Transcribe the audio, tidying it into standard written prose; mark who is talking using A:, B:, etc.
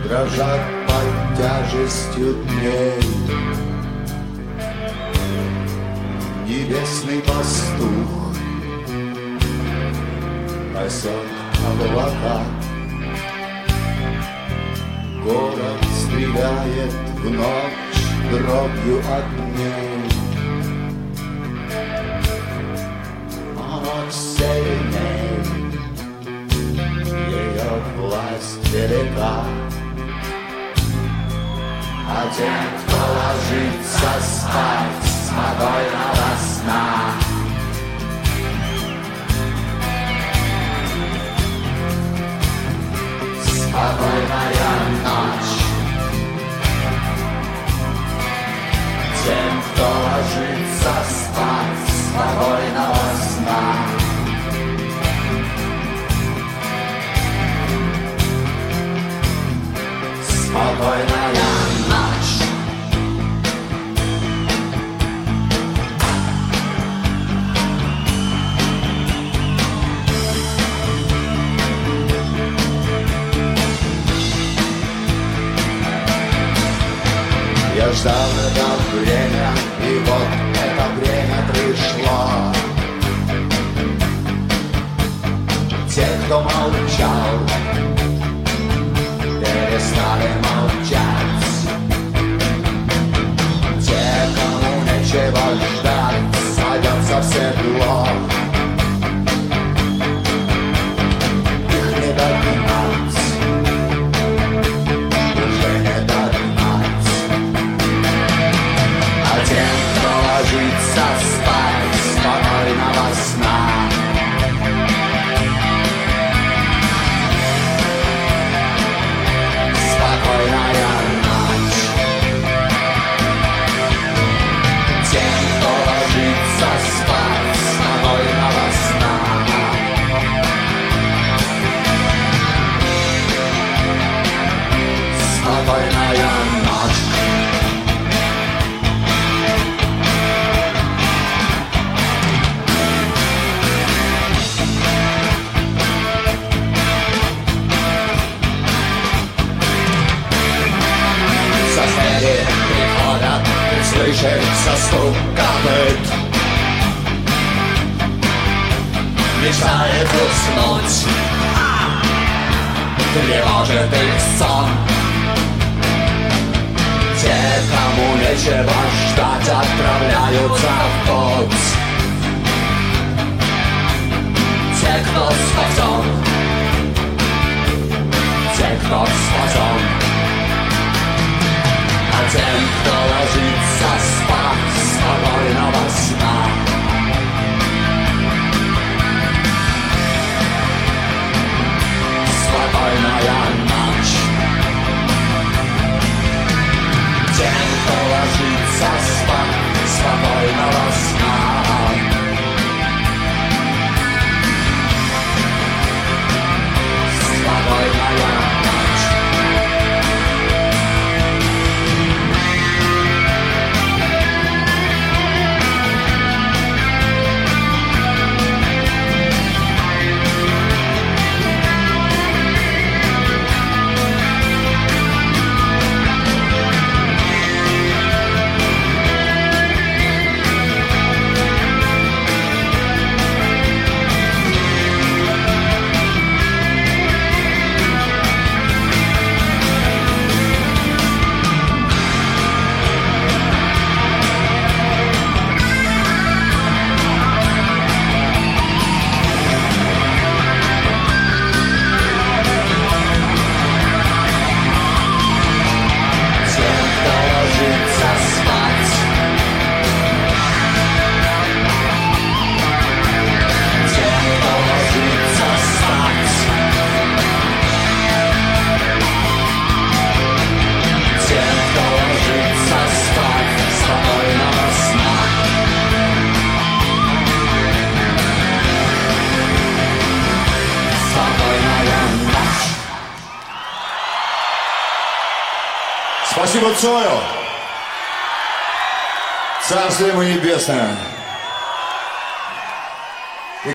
A: дрожат под тяжестью дней. Небесный пастух пасет облака. Город стреляет в ночь дробью огней. Он сильней, ее власть велика. А тем, кто ложится спать спокойного сна, спокойная ночь. Тем, кто ложится спать спокойного сна. Спокойная ночь. Я ждал это время, и вот это время пришло. Те, кто молчал, перестали молчать. Те, кому нечего ждать, садятся в седло. Их не догнать, уже не догнать. А тем, кто ложится спать спокойного сна, спокойная ночь. Тем, кто ложится спать спокойного сна, спокойная ночь. Соседи приходят, и слышится стук копыт. Мешает уснуть, тревожит их сон. Те, кому нечего ждать, отправляются в путь. Те, кто спасен, те, кто спасен. А тем, кто ложится спать спокойного сна, спокойная ночь. Тем, кто ложится спать спокойного сна, спокойная ночь. Спасибо, Цою. Царствие ему небесное.